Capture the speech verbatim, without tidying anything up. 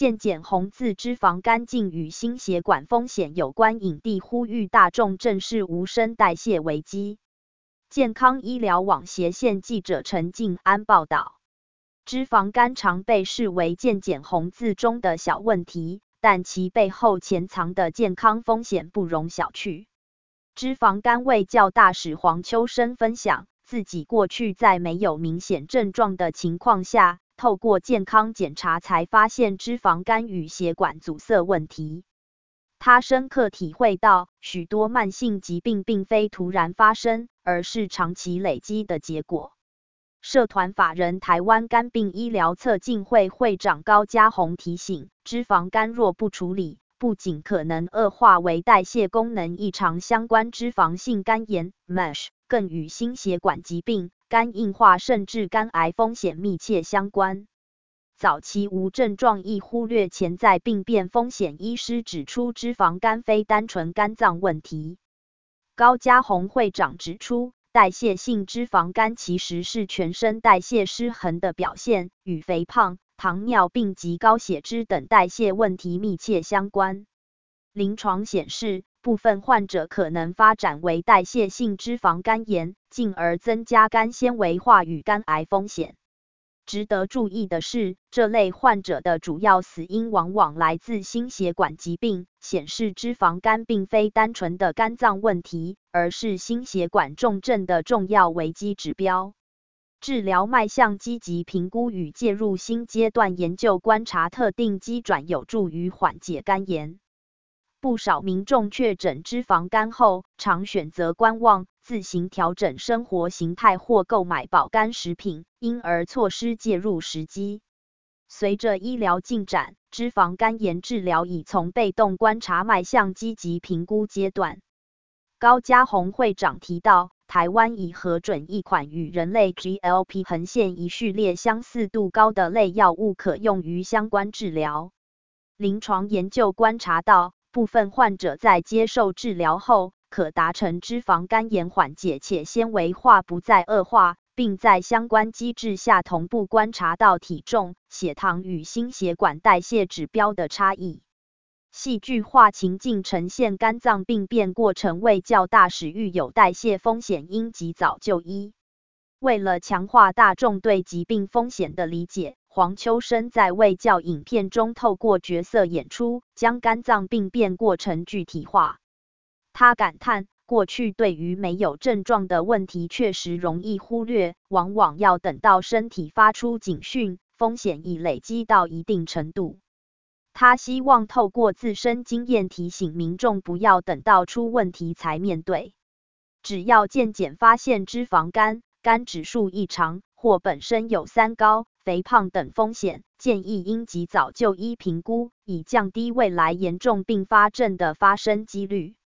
健检红字脂肪肝竟与心血管风险有关，影帝呼吁大众正视无声代谢危机。健康医疗网斜线记者陈静安报道，脂肪肝常被视为健检红字中的小问题，但其背后潜藏的健康风险不容小觑。脂肪肝卫教大使黄秋生分享，自己过去在没有明显症状的情况下，透过健康检查才发现脂肪肝与血管阻塞问题。他深刻体会到，许多慢性疾病并非突然发生，而是长期累积的结果。社团法人台湾肝病医疗测进会会长高嘉宏提醒，脂肪肝若不处理，不仅可能恶化为代谢功能异常相关脂肪性肝炎 （M A S H）， 更与心血管疾病、肝硬化甚至肝癌风险密切相关。早期无症状易忽略潜在病变风险，医师指出，脂肪肝非单纯肝脏问题。高嘉宏会长指出，代谢性脂肪肝其实是全身代谢失衡的表现，与肥胖、糖尿病及高血脂等代谢问题密切相关。临床显示，部分患者可能发展为代谢性脂肪肝炎，进而增加肝纤维化与肝癌风险。值得注意的是，这类患者的主要死因往往来自心血管疾病，显示脂肪肝并非单纯的肝脏问题，而是心血管重症的重要危机指标。治疗迈向积极评估与介入新阶段研究观察特定机转，有助于缓解肝炎。不少民众确诊脂肪肝后，常选择观望，自行调整生活形态或购买保肝食品，因而错失介入时机。随着医疗进展，脂肪肝炎治疗已从被动观察迈向积极评估阶段。高嘉宏会长提到，台湾已核准一款与人类 G L P 横线一序列相似度高的类药物，可用于相关治疗。临床研究观察到，部分患者在接受治疗后，可达成脂肪肝炎缓解且纤维化不再恶化，并在相关机制下同步观察到体重、血糖与心血管代谢指标的差异。戏剧化情境呈现肝脏病变过程，为较大使遇有代谢风险应及早就医。为了强化大众对疾病风险的理解，黄秋生在卫教影片中透过角色演出，将肝脏病变过程具体化。他感叹，过去对于没有症状的问题确实容易忽略，往往要等到身体发出警讯，风险已累积到一定程度。他希望透过自身经验提醒民众，不要等到出问题才面对。只要健检发现脂肪肝、肝指数异常，或本身有三高、肥胖等风险，建议应及早就医评估，以降低未来严重并发症的发生几率。